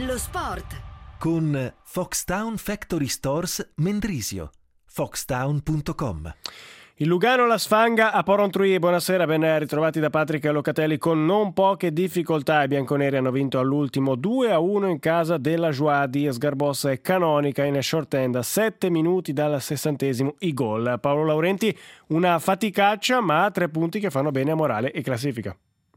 Lo sport con Foxtown Factory Stores Mendrisio. Foxtown.com. Il Lugano la sfanga a Porrentruy. Buonasera, ben ritrovati da Patrick Locatelli. Con non poche difficoltà i bianconeri hanno vinto all'ultimo 2-1 in casa della Joie di Sgarbossa e Canonica in short end a 7 minuti dal 60° i gol. Paolo Laurenti, una faticaccia ma 3 punti che fanno bene a morale e classifica.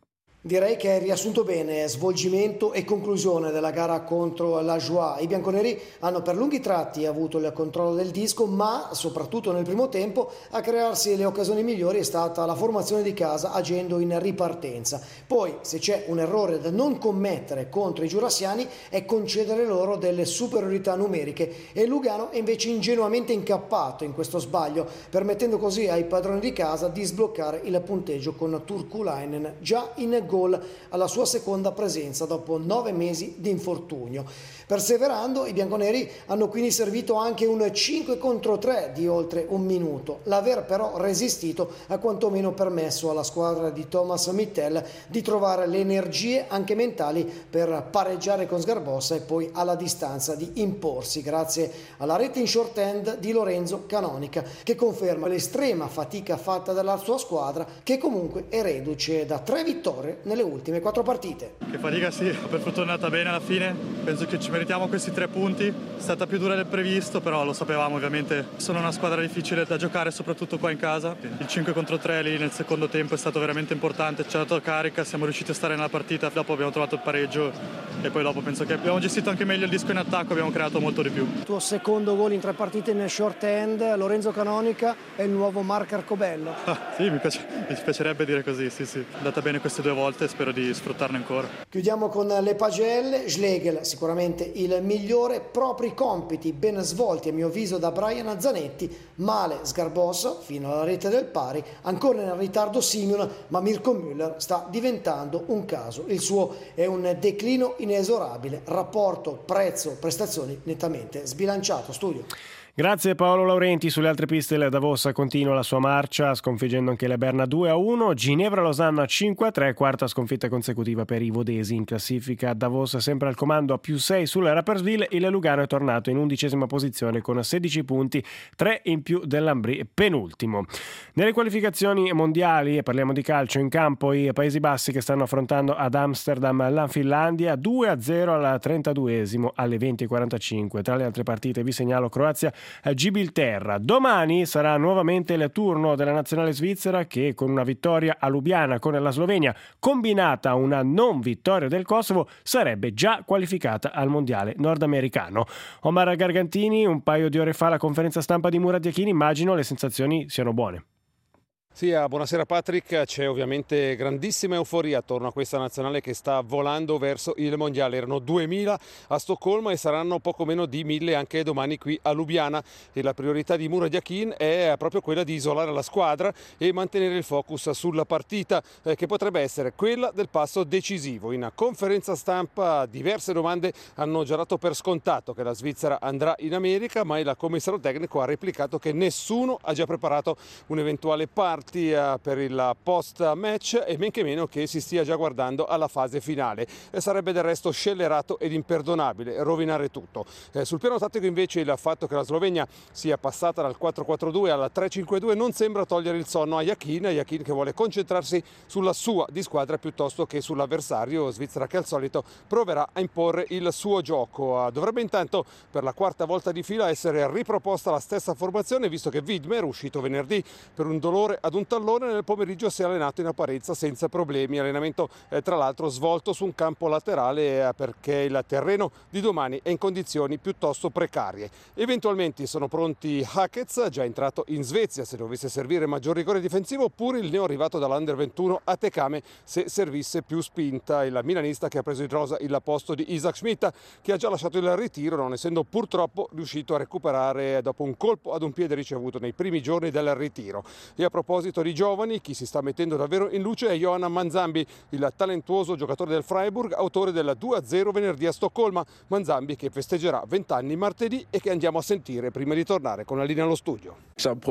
Direi che è riassunto bene svolgimento e conclusione della gara contro la Joie. I bianconeri hanno per lunghi tratti avuto il controllo del disco, ma soprattutto nel primo tempo a crearsi le occasioni migliori è stata la formazione di casa agendo in ripartenza. Poi, se c'è un errore da non commettere contro i giurassiani, è concedere loro delle superiorità numeriche, e Lugano è invece ingenuamente incappato in questo sbaglio, permettendo così ai padroni di casa di sbloccare il punteggio con Turkulainen già in gol alla sua seconda presenza dopo 9 mesi di infortunio. Perseverando, i bianconeri hanno quindi servito anche un 5 contro 3 di oltre un minuto. L'aver però resistito ha quantomeno permesso alla squadra di Thomas Mittel di trovare le energie anche mentali per pareggiare con Sgarbossa e poi alla distanza di imporsi grazie alla rete in short end di Lorenzo Canonica, che conferma l'estrema fatica fatta dalla sua squadra, che comunque è reduce da 3 vittorie nelle ultime 4 partite. Che fatica, sì, per fortuna è andata bene alla fine, penso che ci meritiamo questi 3 punti, è stata più dura del previsto, però lo sapevamo ovviamente, sono una squadra difficile da giocare soprattutto qua in casa. Il 5 contro 3 lì nel secondo tempo è stato veramente importante, ci ha dato carica, siamo riusciti a stare nella partita, dopo abbiamo trovato il pareggio e poi dopo penso che abbiamo gestito anche meglio il disco in attacco, abbiamo creato molto di più. Il tuo secondo gol in 3 partite nel short end, Lorenzo Canonica è il nuovo Marc Arcobello. Sì, mi piacerebbe dire così, sì, è andata bene queste 2 volte e spero di sfruttarne ancora. Chiudiamo con le pagelle. Schlegel sicuramente il migliore, propri compiti ben svolti a mio avviso da Brian Zanetti, male Sgarbossa fino alla rete del pari, ancora in ritardo Simeon, ma Mirko Müller sta diventando un caso. Il suo è un declino inesorabile, rapporto prezzo-prestazioni nettamente sbilanciato. Studio. Grazie Paolo Laurenti. Sulle altre piste la Davos continua la sua marcia sconfiggendo anche la Berna 2-1, Ginevra-Losanna 5-3, quarta sconfitta consecutiva per i vodesi in classifica. Davos sempre al comando a +6 sulla Rapperswil, il Lugano è tornato in 11ª posizione con 16 punti, 3 in più dell'Ambrì penultimo. Nelle qualificazioni mondiali, e parliamo di calcio, in campo i Paesi Bassi che stanno affrontando ad Amsterdam la Finlandia 2-0 al 32esimo alle 20:45. Tra le altre partite vi segnalo Croazia Gibilterra. Domani sarà nuovamente il turno della nazionale svizzera che con una vittoria a Lubiana con la Slovenia combinata a una non vittoria del Kosovo sarebbe già qualificata al mondiale nordamericano. Omar Gargantini, un paio di ore fa alla conferenza stampa di Murat Yakin, immagino le sensazioni siano buone. Sì, buonasera Patrick, c'è ovviamente grandissima euforia attorno a questa nazionale che sta volando verso il mondiale. Erano 2000 a Stoccolma e saranno poco meno di 1000 anche domani qui a Lubiana, e la priorità di Murat Yakin è proprio quella di isolare la squadra e mantenere il focus sulla partita che potrebbe essere quella del passo decisivo. In conferenza stampa diverse domande hanno già dato per scontato che la Svizzera andrà in America, ma il commissario tecnico ha replicato che nessuno ha già preparato un'eventuale parte per il post match e men che meno che si stia già guardando alla fase finale. Sarebbe del resto scellerato ed imperdonabile rovinare tutto. Sul piano tattico invece il fatto che la Slovenia sia passata dal 4-4-2 al 3-5-2 non sembra togliere il sonno a Yakin che vuole concentrarsi sulla sua di squadra piuttosto che sull'avversario. Svizzera che al solito proverà a imporre il suo gioco. Dovrebbe intanto per la 4ª volta di fila essere riproposta la stessa formazione, visto che Widmer, uscito venerdì per un dolore ad un tallone, nel pomeriggio si è allenato in apparenza senza problemi. Allenamento tra l'altro svolto su un campo laterale perché il terreno di domani è in condizioni piuttosto precarie. Eventualmente sono pronti Hakets, già entrato in Svezia se dovesse servire maggior rigore difensivo, oppure il neo arrivato dall'Under 21 a Tekame se servisse più spinta. Il milanista che ha preso in rosa il posto di Isaac Schmidt, che ha già lasciato il ritiro non essendo purtroppo riuscito a recuperare dopo un colpo ad un piede ricevuto nei primi giorni del ritiro. E a proposito proposito di giovani, chi si sta mettendo davvero in luce è Johan Manzambi, il talentuoso giocatore del Freiburg, autore del 2-0 venerdì a Stoccolma. Manzambi che festeggerà 20 anni martedì e che andiamo a sentire prima di tornare con la linea allo studio. Ci ho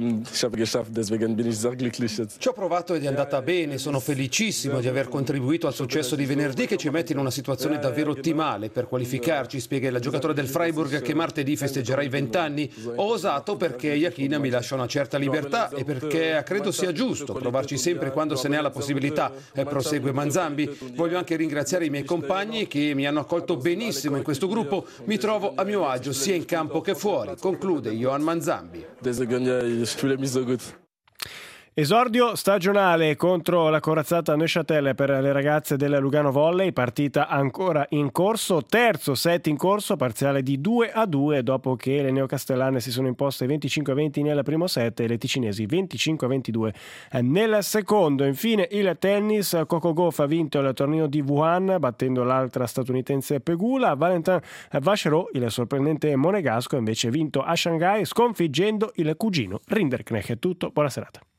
provato ed è andata bene, sono felicissimo di aver contribuito al successo di venerdì che ci mette in una situazione davvero ottimale per qualificarci, spiega il giocatore del Freiburg che martedì festeggerà i 20 anni. Ho osato perché Iachina mi lascia una certa libertà e perché credo sia giusto provarci sempre quando se ne ha la possibilità, prosegue Manzambi. Voglio anche ringraziare i miei compagni che mi hanno accolto benissimo in questo gruppo, mi trovo a mio agio sia in campo che fuori, conclude Johan Manzambi. Esordio stagionale contro la corazzata Neuchâtel per le ragazze del Lugano Volley, partita ancora in corso, terzo set in corso, parziale di 2-2 dopo che le neocastellane si sono imposte 25-20 nel primo set e le ticinesi 25-22 nel secondo. Infine il tennis, Coco Gauff ha vinto il torneo di Wuhan battendo l'altra statunitense Pegula, Valentin Vachereau, il sorprendente monegasco, invece ha vinto a Shanghai sconfiggendo il cugino Rinderknecht. È tutto, buona serata.